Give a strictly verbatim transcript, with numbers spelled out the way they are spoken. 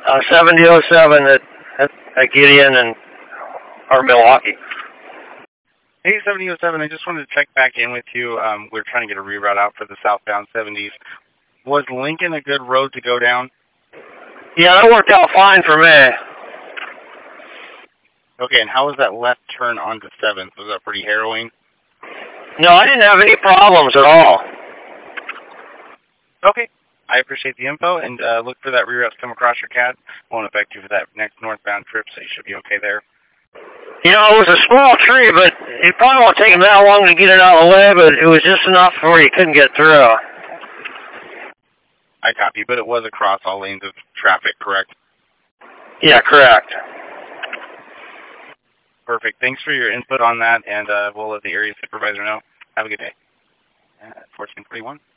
Uh, seventy oh seven at, at, at Gideon and or Milwaukee. Hey, seventy oh seven, I just wanted to check back in with you. Um, we're trying to get a reroute out for the southbound seventies. Was Lincoln a good road to go down? Yeah, that worked out fine for me. Okay, and how was that left turn onto seventh? Was that pretty harrowing? No, I didn't have any problems at all. Okay. I appreciate the info, and uh, look for that reroute to come across your C A D. Won't affect you for that next northbound trip, so you should be okay there. You know, it was a small tree, but it probably won't take him that long to get it out of the way, but it was just enough where he couldn't get through. I copy, but it was across all lanes of traffic, correct? Yeah, correct. Perfect. Thanks for your input on that, and uh, we'll let the area supervisor know. Have a good day. Uh, fourteen forty-one.